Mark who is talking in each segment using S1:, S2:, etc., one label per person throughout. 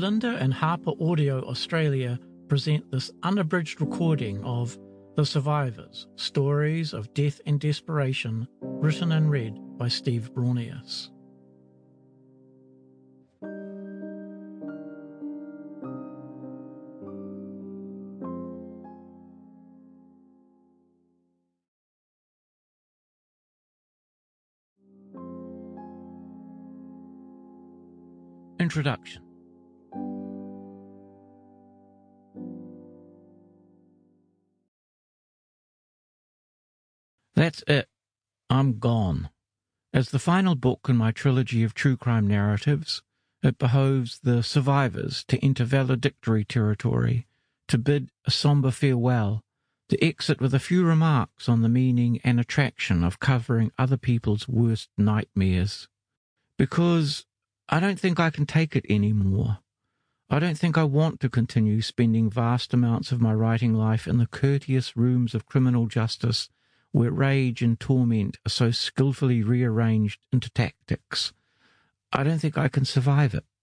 S1: Olinda and Harper Audio Australia present this unabridged recording of The Survivors, Stories of Death and Desperation, written and read by Steve Braunius. Introduction. That's it. I'm gone. As the final book in my trilogy of true crime narratives, it behoves The Survivors to enter valedictory territory, to bid a sombre farewell, to exit with a few remarks on the meaning and attraction of covering other people's worst nightmares. Because I don't think I can take it anymore. I don't think I want to continue spending vast amounts of my writing life in the courteous rooms of criminal justice where rage and torment are so skillfully rearranged into tactics. I don't think I can survive it.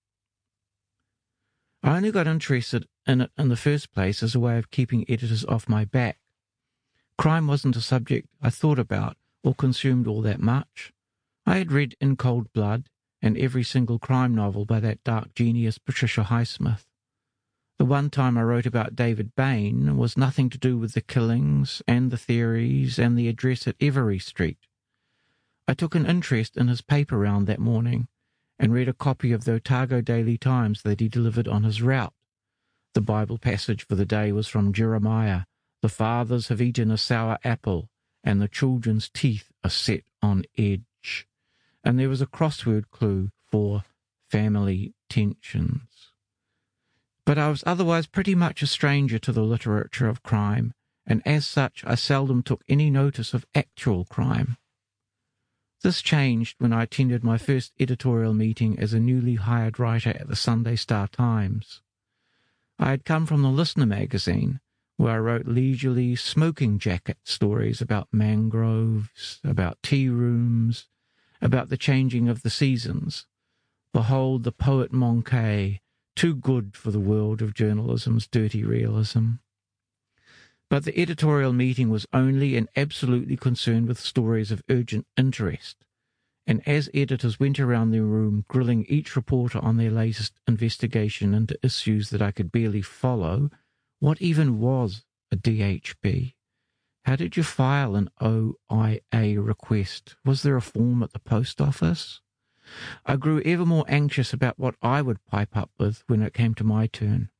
S1: I only got interested in it in the first place as a way of keeping editors off my back. Crime wasn't a subject I thought about or consumed all that much. I had read In Cold Blood and every single crime novel by that dark genius Patricia Highsmith. The one time I wrote about David Bain was nothing to do with the killings and the theories and the address at Every Street. I took an interest in his paper round that morning and read a copy of the Otago Daily Times that he delivered on his route. The Bible passage for the day was from Jeremiah. The fathers have eaten a sour apple, and the children's teeth are set on edge. And there was a crossword clue for family tensions. But I was otherwise pretty much a stranger to the literature of crime, and as such I seldom took any notice of actual crime. This changed when I attended my first editorial meeting as a newly hired writer at the Sunday Star-Times. I had come from the Listener magazine, where I wrote leisurely smoking jacket stories about mangroves, about tea rooms, about the changing of the seasons. Behold the poet Moncay, too good for the world of journalism's dirty realism. But the editorial meeting was only and absolutely concerned with stories of urgent interest, and as editors went around the room grilling each reporter on their latest investigation into issues that I could barely follow, what even was a DHB? How did you file an OIA request? Was there a form at the post office? I grew ever more anxious about what I would pipe up with when it came to my turn.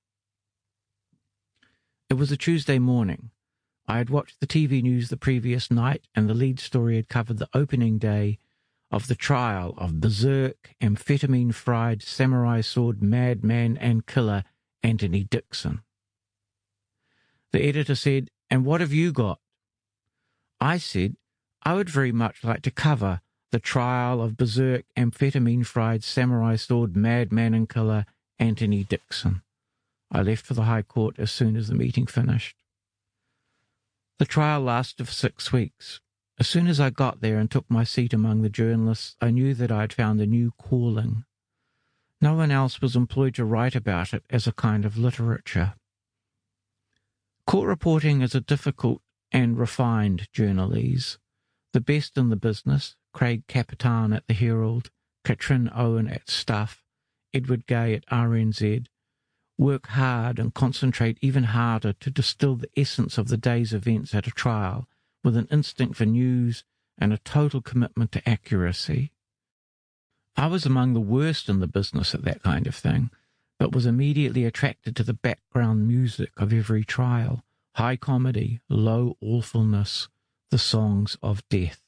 S1: It was a Tuesday morning. I had watched the TV news the previous night, and the lead story had covered the opening day of the trial of berserk, amphetamine-fried, samurai sword madman and killer Anthony Dixon. The editor said, "And what have you got?" I said, I would very much like to cover the trial of berserk, amphetamine-fried, samurai sword madman and killer Anthony Dixon. I left for the High Court as soon as the meeting finished. The trial lasted for 6 weeks. As soon as I got there and took my seat among the journalists, I knew that I had found a new calling. No one else was employed to write about it as a kind of literature. Court reporting is a difficult and refined journalese. The best in the business, Craig Capitan at the Herald, Katrin Owen at Stuff, Edward Gay at RNZ, work hard and concentrate even harder to distill the essence of the day's events at a trial with an instinct for news and a total commitment to accuracy. I was among the worst in the business at that kind of thing, but was immediately attracted to the background music of every trial, high comedy, low awfulness, the songs of death.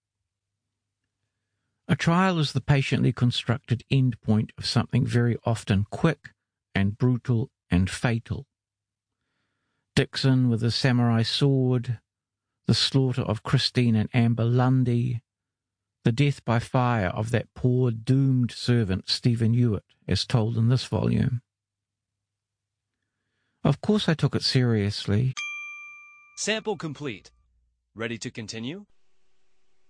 S1: A trial is the patiently constructed end point of something very often quick and brutal and fatal. Dixon with his samurai sword, the slaughter of Christine and Amber Lundy, the death by fire of that poor doomed servant Stephen Hewitt, as told in this volume. Of course I took it seriously.
S2: Sample complete. Ready to continue?